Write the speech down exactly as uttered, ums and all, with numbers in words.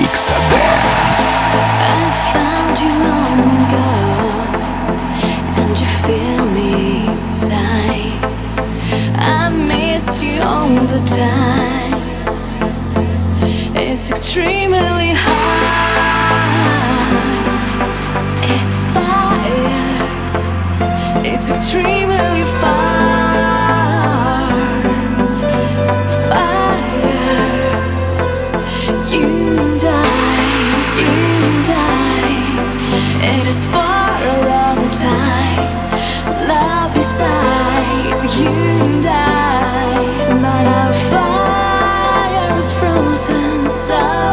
Mixadance. I found you long ago, and you feel me inside. I miss you all the time. It's extremely hard. It's fire. It's extremely far. Fire. You and I, you and I. It is for a long time. Love beside you and I. But our fire is frozen. So